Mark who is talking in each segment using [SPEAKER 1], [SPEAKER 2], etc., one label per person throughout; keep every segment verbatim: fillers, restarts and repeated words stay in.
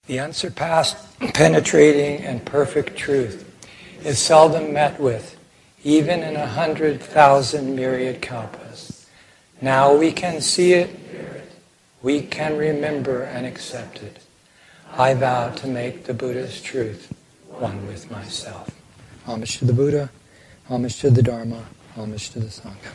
[SPEAKER 1] The unsurpassed, penetrating, and perfect truth is seldom met with, even in a hundred thousand myriad kalpas. Now we can see it, we can remember and accept it. I vow to make the Buddha's truth one with myself. Homage to the Buddha, homage to the Dharma, homage to the Sangha.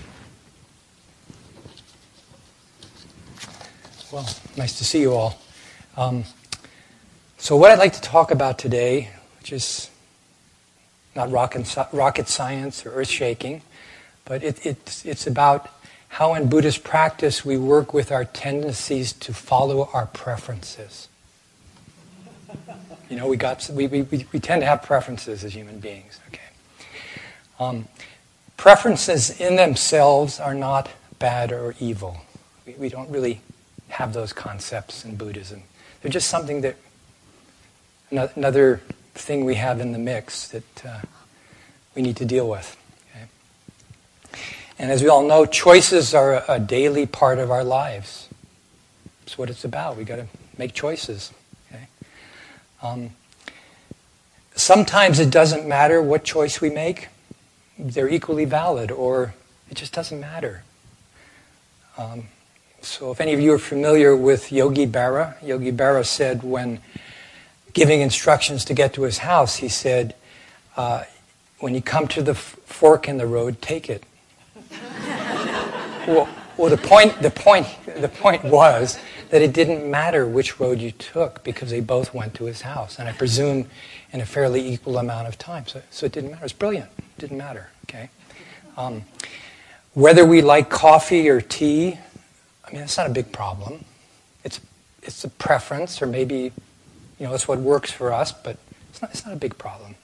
[SPEAKER 1] Well, nice to see you all. Um, so what I'd like to talk about today, which is not rocket, rocket science or earth-shaking, but it, it, it's about how in Buddhist practice we work with our tendencies to follow our preferences. You know, we got we, we, we tend to have preferences as human beings. Okay, um, preferences in themselves are not bad or evil. We, we don't really have those concepts in Buddhism. They're just something that, another thing we have in the mix that uh, we need to deal with. Okay? And as we all know, choices are a, a daily part of our lives. That's what it's about. We've got to make choices. Okay? Um, sometimes it doesn't matter what choice we make. They're equally valid, or it just doesn't matter. Um, So if any of you are familiar with Yogi Berra, Yogi Berra said when giving instructions to get to his house, he said, uh, when you come to the f- fork in the road, take it. well, well, the point, the point, the point was that it didn't matter which road you took because they both went to his house, and I presume in a fairly equal amount of time. So, so it didn't matter. It's brilliant. It didn't matter. Okay. Um, whether we like coffee or tea, I mean, it's not a big problem. It's it's a preference, or maybe, you know, it's what works for us, but it's not, it's not a big problem.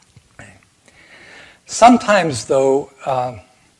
[SPEAKER 1] Sometimes, though, uh,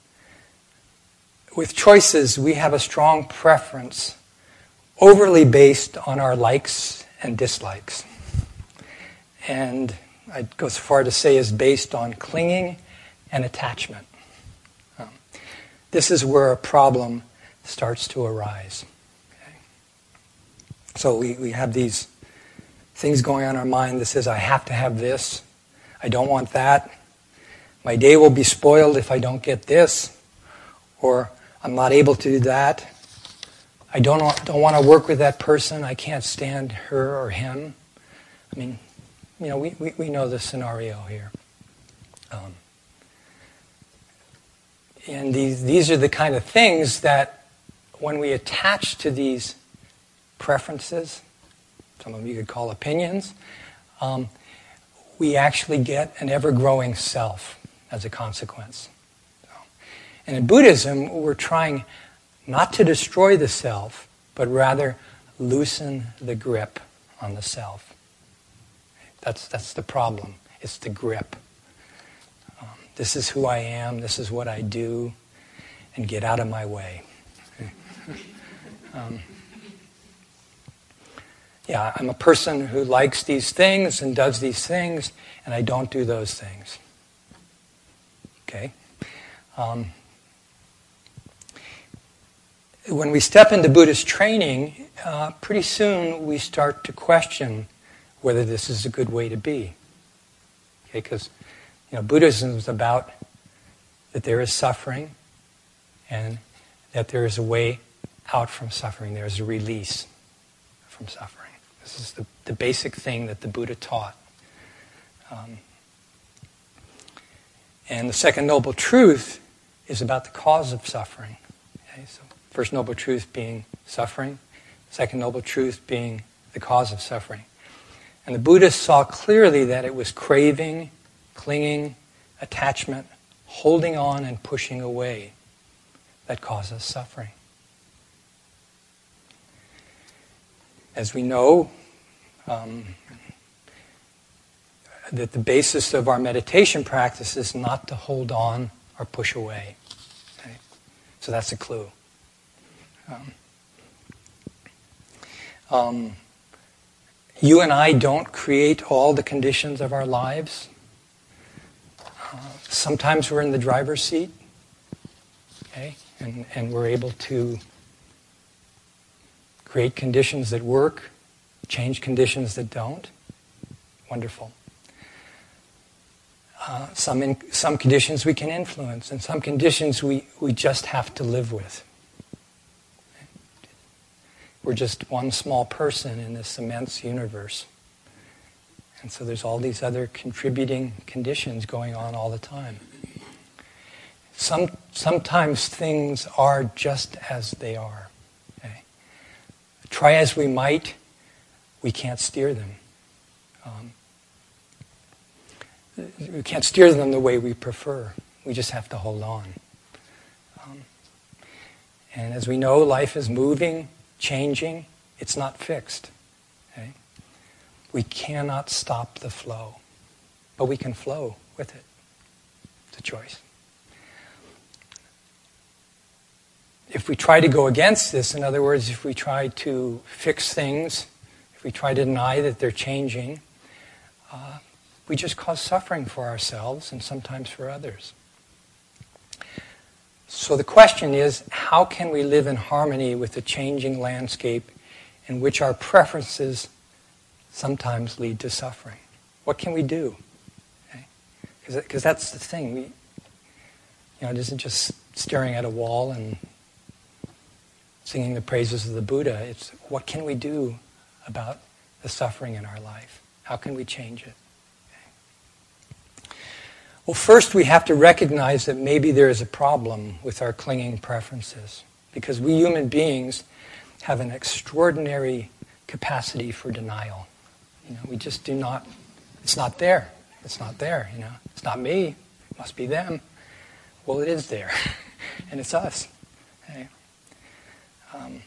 [SPEAKER 1] with choices, we have a strong preference overly based on our likes and dislikes. And I'd go so far to say is based on clinging and attachment. Um, this is where a problem starts to arise. Okay? So we, we have these things going on in our mind that says, I have to have this, I don't want that, my day will be spoiled if I don't get this, or I'm not able to do that, I don't, don't want to work with that person, I can't stand her or him. I mean, you know, we, we, we know the scenario here. Um, and these, these are the kind of things that when we attach to these preferences, some of you could call opinions, um, we actually get an ever-growing self as a consequence. So, and in Buddhism, we're trying not to destroy the self, but rather loosen the grip on the self. That's, that's the problem. It's the grip. Um, this is who I am, this is what I do, and get out of my way. Um, yeah, I'm a person who likes these things and does these things, and I don't do those things. Okay? Um, when we step into Buddhist training, uh, pretty soon we start to question whether this is a good way to be. Okay, because you know, Buddhism is about that there is suffering and that there is a way out from suffering. There's a release from suffering. This is the, the basic thing that the Buddha taught. Um, and the second noble truth is about the cause of suffering. Okay, so first noble truth being suffering, second noble truth being the cause of suffering. And the Buddhists saw clearly that it was craving, clinging, attachment, holding on and pushing away that causes suffering. As we know, um, that the basis of our meditation practice is not to hold on or push away. Okay? So that's a clue. Um, um, you and I don't create all the conditions of our lives. Uh, sometimes we're in the driver's seat, okay, and, and we're able to create conditions that work, change conditions that don't? Wonderful. Uh, some in, some conditions we can influence, and some conditions we, we just have to live with. We're just one small person in this immense universe. And so there's all these other contributing conditions going on all the time. Some, sometimes things are just as they are. Okay? Try as we might, we can't steer them. Um, we can't steer them the way we prefer. We just have to hold on. Um, and as we know, life is moving, changing. It's not fixed. Okay? We cannot stop the flow, but we can flow with it. It's a choice. If we try to go against this, in other words, if we try to fix things, if we try to deny that they're changing, uh, we just cause suffering for ourselves and sometimes for others. So the question is, how can we live in harmony with the changing landscape in which our preferences sometimes lead to suffering? What can we do? Because okay? that's the thing. We, you know, it isn't just staring at a wall and singing the praises of the Buddha. It's what can we do about the suffering in our life? How can we change it? Okay. Well, first we have to recognize that maybe there is a problem with our clinging preferences, because we human beings have an extraordinary capacity for denial. You know, we just do not, it's not there. It's not there, you know. It's not me. It must be them. Well, it is there. And it's us. Okay. Um,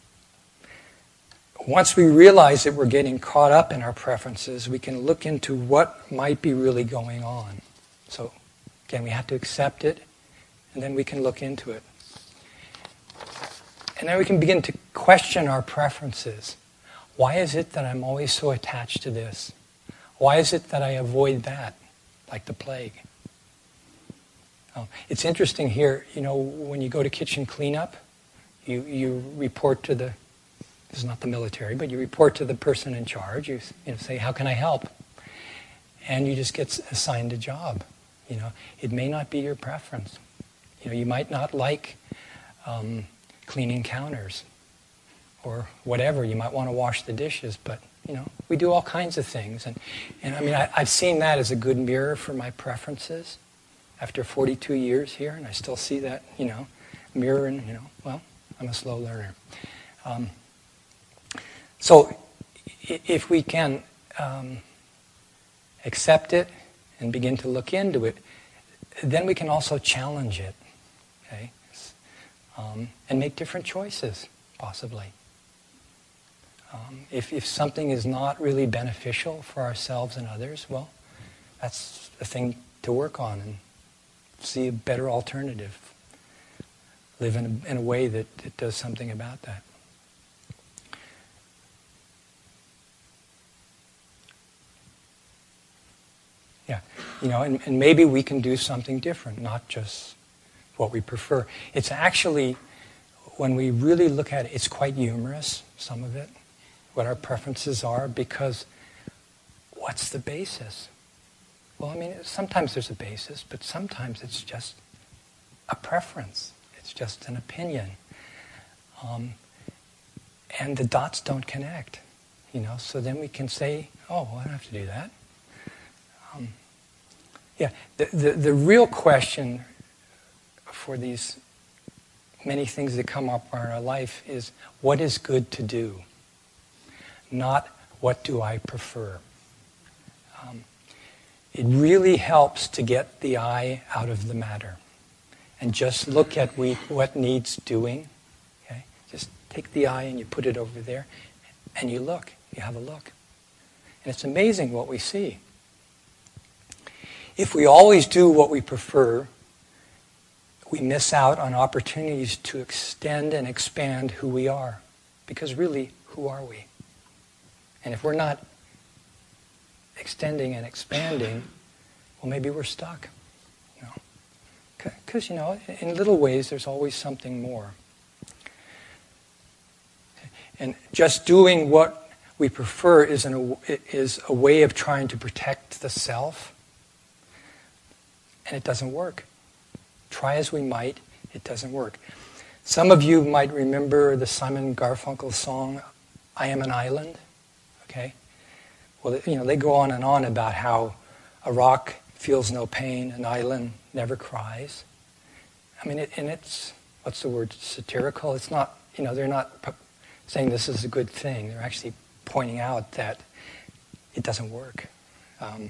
[SPEAKER 1] once we realize that we're getting caught up in our preferences, we can look into what might be really going on. So, again, we have to accept it, and then we can look into it. And then we can begin to question our preferences. Why is it that I'm always so attached to this? Why is it that I avoid that, like the plague? Oh, it's interesting here, you know, when you go to kitchen cleanup, you, you report to the, this is not the military, but you report to the person in charge. You, you know, say, how can I help? And you just get assigned a job. You know, it may not be your preference. You know, you might not like um, cleaning counters or whatever. You might want to wash the dishes, but, you know, we do all kinds of things. And, and I mean, I, I've seen that as a good mirror for my preferences after forty-two years here, and I still see that, you know, mirror and, you know, well, I'm a slow learner. Um, so if we can um, accept it and begin to look into it, then we can also challenge it, okay, um, and make different choices, possibly. Um, if, if something is not really beneficial for ourselves and others, well, that's a thing to work on and see a better alternative. Live in a, in a way that, that does something about that. Yeah, you know, and, and maybe we can do something different, not just what we prefer. It's actually, when we really look at it, it's quite humorous, some of it, what our preferences are, because what's the basis? Well, I mean, sometimes there's a basis, but sometimes it's just a preference. It's just an opinion. Um, and the dots don't connect, you know, so then we can say, oh, well, I don't have to do that. Um, yeah, the, the, the real question for these many things that come up in our life is, what is good to do? Not, what do I prefer? Um, it really helps to get the I out of the matter and just look at we, what needs doing. Okay? Just take the I and you put it over there, and you look. You have a look. And it's amazing what we see. If we always do what we prefer, we miss out on opportunities to extend and expand who we are. Because really, who are we? And if we're not extending and expanding, well, maybe we're stuck. You know? Because, you know, in little ways, there's always something more. And just doing what we prefer is, an, is a way of trying to protect the self, and it doesn't work. Try as we might, it doesn't work. Some of you might remember the Simon Garfunkel song, I Am an Island. Okay? Well, you know, they go on and on about how a rock feels no pain, an island never cries. I mean, it, and it's, what's the word, satirical? It's not, you know, they're not p- saying this is a good thing. They're actually pointing out that it doesn't work. Um,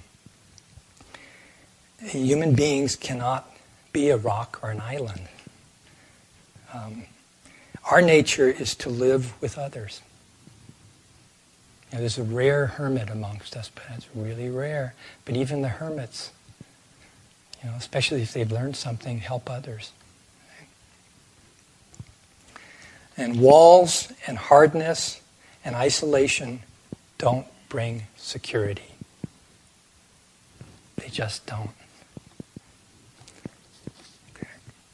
[SPEAKER 1] human beings cannot be a rock or an island. Um, our nature is to live with others. You know, there's a rare hermit amongst us, but it's really rare. But even the hermits, you know, especially if they've learned something, help others. And walls and hardness and isolation don't bring security. They just don't. Okay.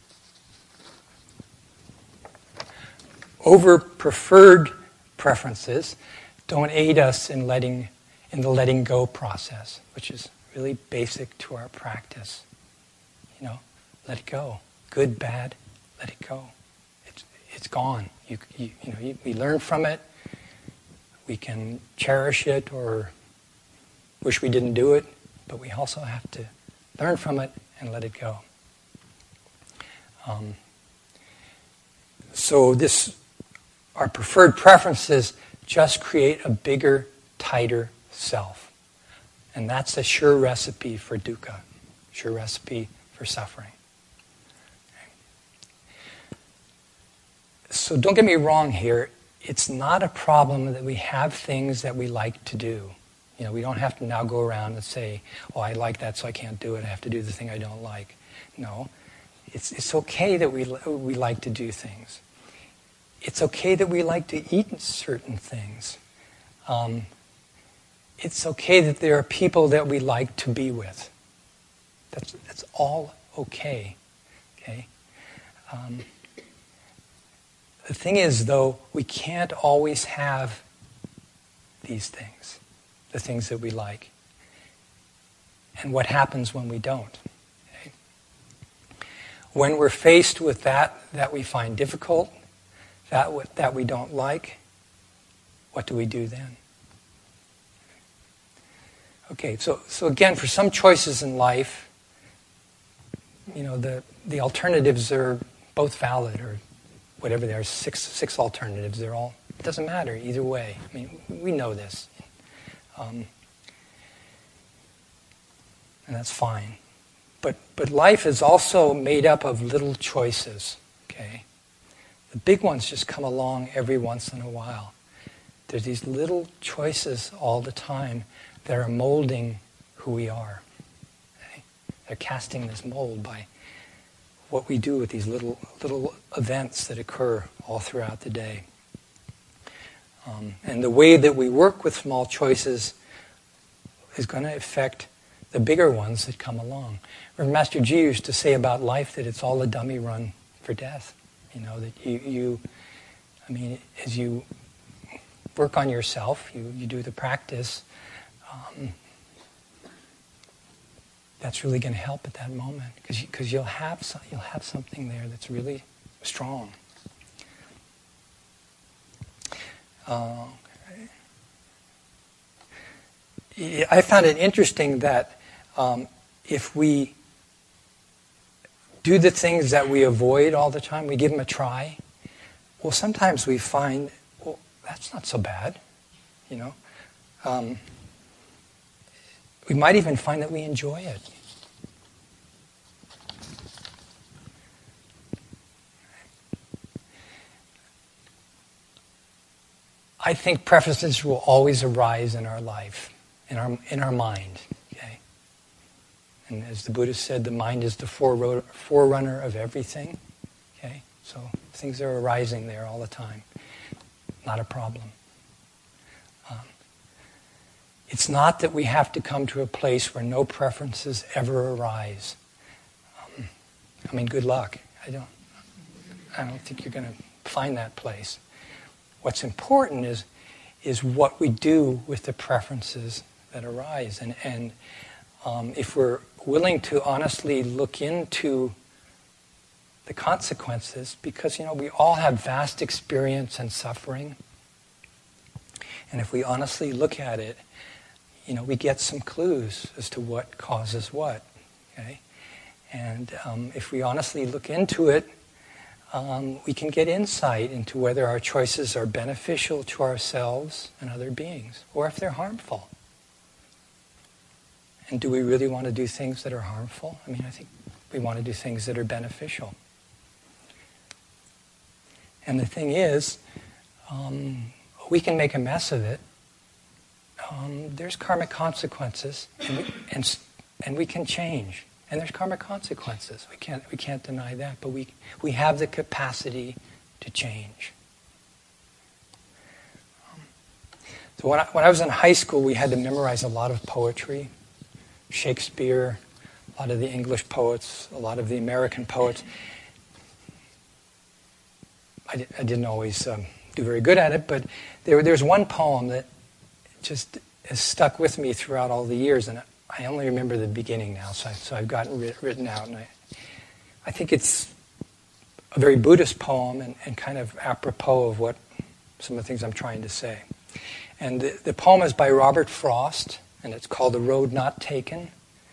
[SPEAKER 1] Over preferred preferences don't aid us in letting in the letting go process, which is really basic to our practice. You know, let it go. Good, bad, let it go. It's it's gone. You you, you know, you, we learn from it. We can cherish it or wish we didn't do it, but we also have to learn from it and let it go. Um, so this, our preferred preferences just create a bigger, tighter self. And that's a sure recipe for dukkha, sure recipe for suffering. Okay. So don't get me wrong here. It's not a problem that we have things that we like to do. You know, we don't have to now go around and say, oh, I like that, so I can't do it. I have to do the thing I don't like. No. It's it's okay that we we like to do things. It's okay that we like to eat certain things. Um, it's okay that there are people that we like to be with. That's that's all okay. Okay. Um, the thing is, though, we can't always have these things, the things that we like. And what happens when we don't? Okay? When we're faced with that that we find difficult, that that we don't like, what do we do then? Okay, so so again, for some choices in life, you know, the the alternatives are both valid, or whatever there are, six six alternatives. They're all, it doesn't matter either way. I mean, we know this, um, and that's fine. But but life is also made up of little choices. Okay. The big ones just come along every once in a while. There's these little choices all the time that are molding who we are. Okay? They're casting this mold by what we do with these little little events that occur all throughout the day. Um, and the way that we work with small choices is going to affect the bigger ones that come along. Remember, Master Ji used to say about life that it's all a dummy run for death. You know, that you, you I mean, as you work on yourself, you, you do the practice, um, that's really going to help at that moment, because you, 'cause you'll have some, you'll have something there that's really strong. Uh, okay. I found it interesting that um, if we do the things that we avoid all the time, we give them a try, well, sometimes we find, well, that's not so bad, you know. Um, we might even find that we enjoy it. I think preferences will always arise in our life, in our in our mind. Okay, and as the Buddha said, the mind is the forerunner of everything. Okay, so things are arising there all the time. Not a problem. Um, it's not that we have to come to a place where no preferences ever arise. Um, I mean, good luck. I don't. I don't think you're going to find that place. What's important is is what we do with the preferences that arise. And, and um, if we're willing to honestly look into the consequences, because, you know, we all have vast experience and suffering. And if we honestly look at it, you know, we get some clues as to what causes what, okay? And um, if we honestly look into it, um, we can get insight into whether our choices are beneficial to ourselves and other beings, or if they're harmful. And do we really want to do things that are harmful? I mean, I think we want to do things that are beneficial. And the thing is, um, we can make a mess of it. Um, there's karmic consequences, and we, and, and we can change. And there's karmic consequences. We can't we can't deny that. But we we have the capacity to change. Um, so when I, when I was in high school, we had to memorize a lot of poetry, Shakespeare, a lot of the English poets, a lot of the American poets. I, di- I didn't always um, do very good at it, but there there's one poem that just has stuck with me throughout all the years, and I only remember the beginning now, so, I, so I've gotten it written out, and I, I think it's a very Buddhist poem and, and kind of apropos of what some of the things I'm trying to say. And the, the poem is by Robert Frost, and it's called "The Road Not Taken."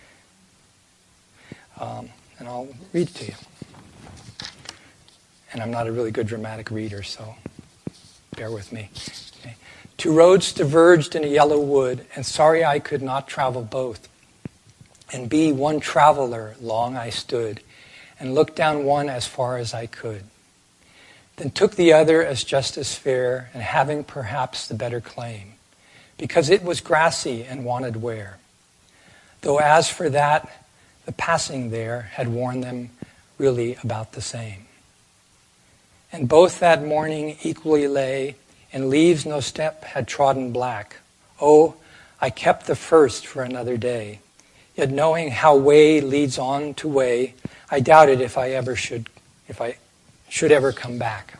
[SPEAKER 1] Um, and I'll read it to you. And I'm not a really good dramatic reader, so bear with me. Okay. Two roads diverged in a yellow wood, and sorry I could not travel both. And be one traveler, long I stood, and looked down one as far as I could. Then took the other as just as fair, and having perhaps the better claim, because it was grassy and wanted wear. Though as for that, the passing there had worn them really about the same. And both that morning equally lay, and leaves no step had trodden black. Oh, I kept the first for another day. Yet knowing how way leads on to way, I doubted if I ever should, if I should ever come back.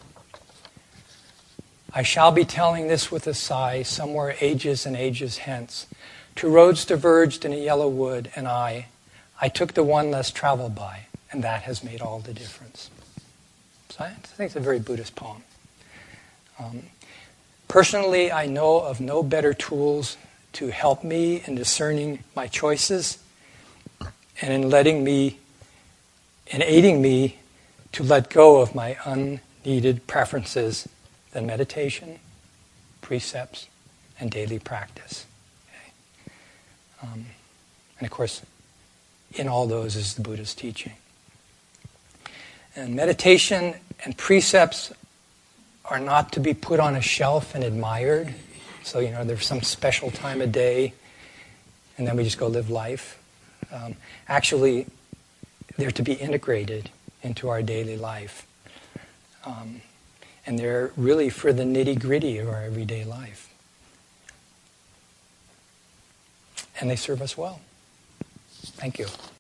[SPEAKER 1] I shall be telling this with a sigh, somewhere ages and ages hence. Two roads diverged in a yellow wood, and I, I took the one less traveled by, and that has made all the difference. So I think it's a very Buddhist poem. Um, personally, I know of no better tools to help me in discerning my choices and in letting me, in aiding me to let go of my unneeded preferences than meditation, precepts, and daily practice. Okay? Um, and of course, in all those is the Buddha's teaching. And meditation and precepts are not to be put on a shelf and admired. So, you know, there's some special time of day, and then we just go live life. Um, actually, they're to be integrated into our daily life. Um, and they're really for the nitty-gritty of our everyday life. And they serve us well. Thank you.